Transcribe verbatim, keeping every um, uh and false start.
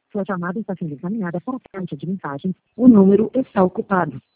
Sua chamada está sendo encaminhada para a caixa de mensagens. O número está ocupado.